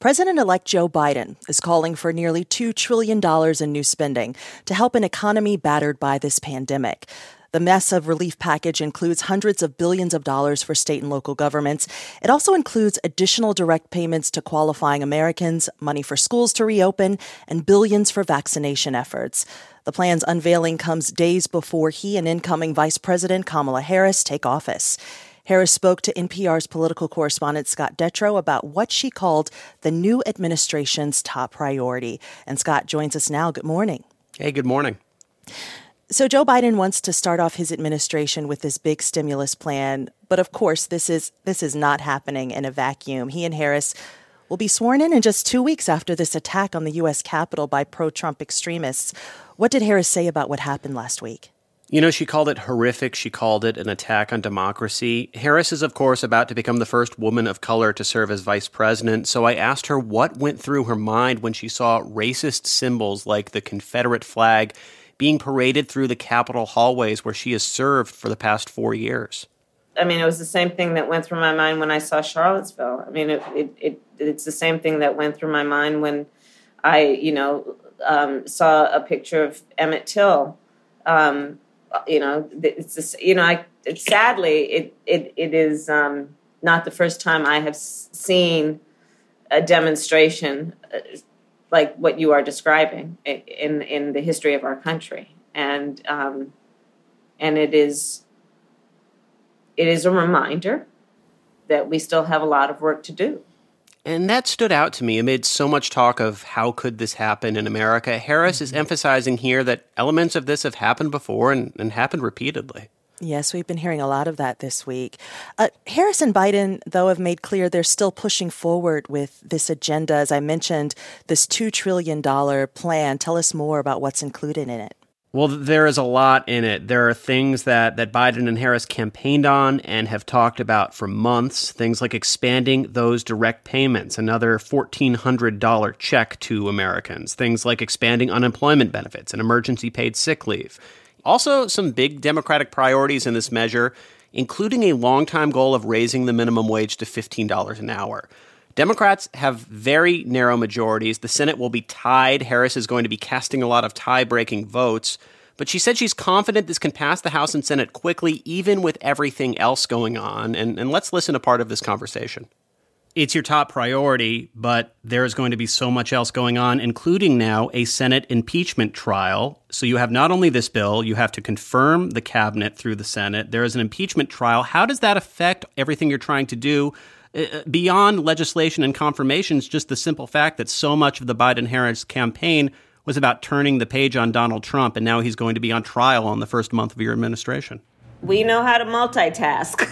President-elect Joe Biden is calling for nearly $2 trillion in new spending to help an economy battered by this pandemic. The massive relief package includes hundreds of billions of dollars for state and local governments. It also includes additional direct payments to qualifying Americans, money for schools to reopen, and billions for vaccination efforts. The plan's unveiling comes days before he and incoming Vice President Kamala Harris take office. Harris spoke to NPR's political correspondent Scott Detrow about what she called the new administration's top priority. And Scott joins us now. Good morning. Hey, good morning. So Joe Biden wants to start off his administration with this big stimulus plan. But of course, this is not happening in a vacuum. He and Harris will be sworn in just 2 weeks after this attack on the U.S. Capitol by pro-Trump extremists. What did Harris say about what happened last week? You know, she called it horrific. She called it an attack on democracy. Harris is, of course, about to become the first woman of color to serve as vice president. So I asked her what went through her mind when she saw racist symbols like the Confederate flag being paraded through the Capitol hallways where she has served for the past 4 years. I mean, it was the same thing that went through my mind when I saw Charlottesville. I mean, it's the same thing that went through my mind when I, saw a picture of Emmett Till. It's just, sadly, it is not the first time I have seen a demonstration like what you are describing in the history of our country, and it is a reminder that we still have a lot of work to do. And that stood out to me amid so much talk of how could this happen in America. Harris is emphasizing here that elements of this have happened before and happened repeatedly. Yes, we've been hearing a lot of that this week. Harris and Biden, though, have made clear they're still pushing forward with this agenda. As I mentioned, this $2 trillion plan. Tell us more about what's included in it. Well, there is a lot in it. There are things that Biden and Harris campaigned on and have talked about for months, things like expanding those direct payments, another $1,400 check to Americans, things like expanding unemployment benefits and emergency paid sick leave. Also, some big Democratic priorities in this measure, including a longtime goal of raising the minimum wage to $15 an hour. Democrats have very narrow majorities. The Senate will be tied. Harris is going to be casting a lot of tie-breaking votes. But she said she's confident this can pass the House and Senate quickly, even with everything else going on. And let's listen to part of this conversation. It's your top priority, but there's going to be so much else going on, including now a Senate impeachment trial. So you have not only this bill, you have to confirm the cabinet through the Senate. There is an impeachment trial. How does that affect everything you're trying to do? Beyond legislation and confirmations, just the simple fact that so much of the Biden-Harris campaign was about turning the page on Donald Trump, and now he's going to be on trial on the first month of your administration. We know how to multitask.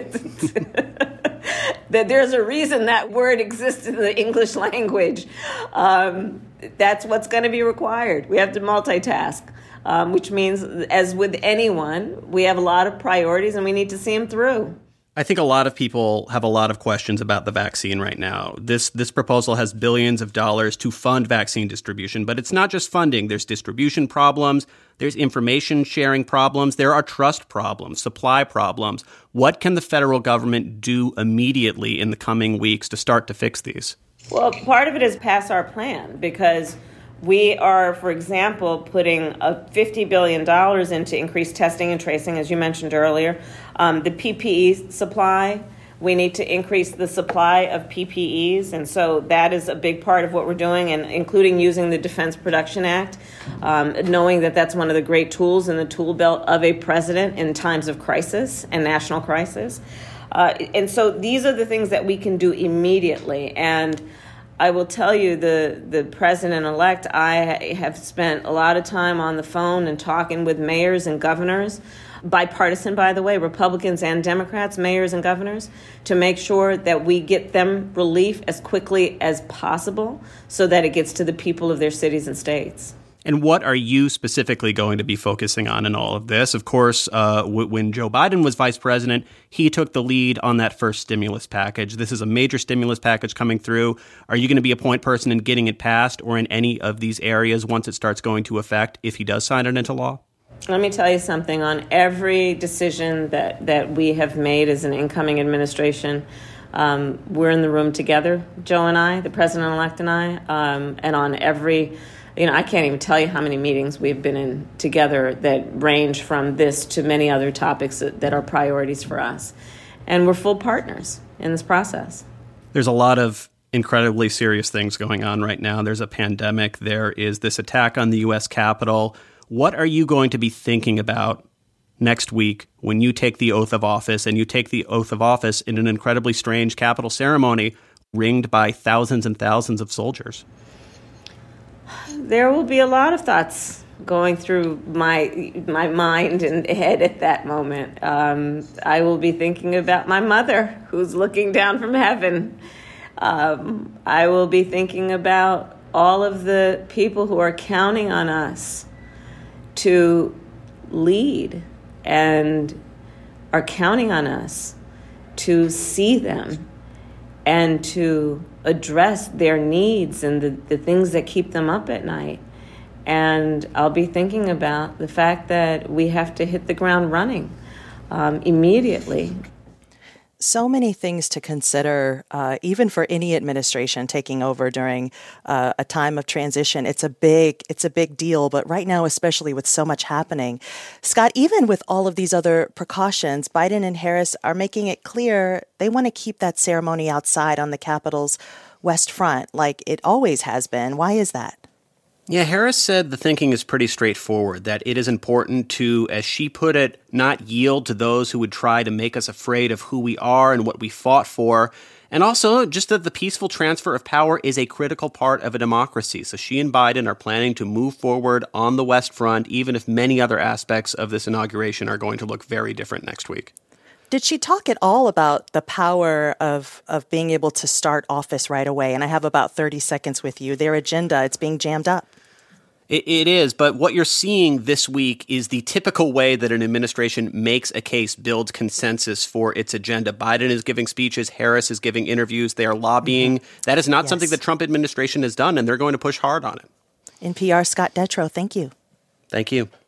That there's a reason that word exists in the English language. That's what's going to be required. We have to multitask, which means, as with anyone, we have a lot of priorities and we need to see them through. I think a lot of people have a lot of questions about the vaccine right now. This proposal has billions of dollars to fund vaccine distribution, but it's not just funding. There's distribution problems, there's information sharing problems, there are trust problems, supply problems. What can the federal government do immediately in the coming weeks to start to fix these? Well, part of it is pass our plan, because we are, for example, putting $50 billion into increased testing and tracing, as you mentioned earlier. The PPE supply, we need to increase the supply of PPEs, and so that is a big part of what we're doing, and including using the Defense Production Act, knowing that that's one of the great tools in the tool belt of a president in times of crisis and national crisis. And so these are the things that we can do immediately. And I will tell you, the president-elect, I have spent a lot of time on the phone and talking with mayors and governors, bipartisan, by the way, Republicans and Democrats, mayors and governors, to make sure that we get them relief as quickly as possible so that it gets to the people of their cities and states. And what are you specifically going to be focusing on in all of this? Of course, when Joe Biden was vice president, he took the lead on that first stimulus package. This is a major stimulus package coming through. Are you going to be a point person in getting it passed or in any of these areas once it starts going to effect if he does sign it into law? Let me tell you something. On every decision that we have made as an incoming administration, We're in the room together, Joe and I, the president-elect and I, and on every, I can't even tell you how many meetings we've been in together that range from this to many other topics that are priorities for us. And we're full partners in this process. There's a lot of incredibly serious things going on right now. There's a pandemic. There is this attack on the U.S. Capitol. What are you going to be thinking about next week when you take the oath of office, and you take the oath of office in an incredibly strange Capitol ceremony ringed by thousands and thousands of soldiers? There will be a lot of thoughts going through my mind and head at that moment. I will be thinking about my mother, who's looking down from heaven. I will be thinking about all of the people who are counting on us to lead and are counting on us to see them and to address their needs and the things that keep them up at night. And I'll be thinking about the fact that we have to hit the ground running immediately. So many things to consider, even for any administration taking over during a time of transition. It's a big deal, but right now, especially with so much happening. Scott, even with all of these other precautions, Biden and Harris are making it clear they want to keep that ceremony outside on the Capitol's West Front, like it always has been. Why is that? Yeah, Harris said the thinking is pretty straightforward, that it is important to, as she put it, not yield to those who would try to make us afraid of who we are and what we fought for, and also just that the peaceful transfer of power is a critical part of a democracy. So she and Biden are planning to move forward on the West Front, even if many other aspects of this inauguration are going to look very different next week. Did she talk at all about the power of being able to start office right away? And I have about 30 seconds with you. Their agenda, it's being jammed up. It is, but what you're seeing this week is the typical way that an administration makes a case, builds consensus for its agenda. Biden is giving speeches, Harris is giving interviews, they are lobbying. Mm-hmm. That is not something the Trump administration has done, and they're going to push hard on it. NPR, Scott Detrow, thank you. Thank you.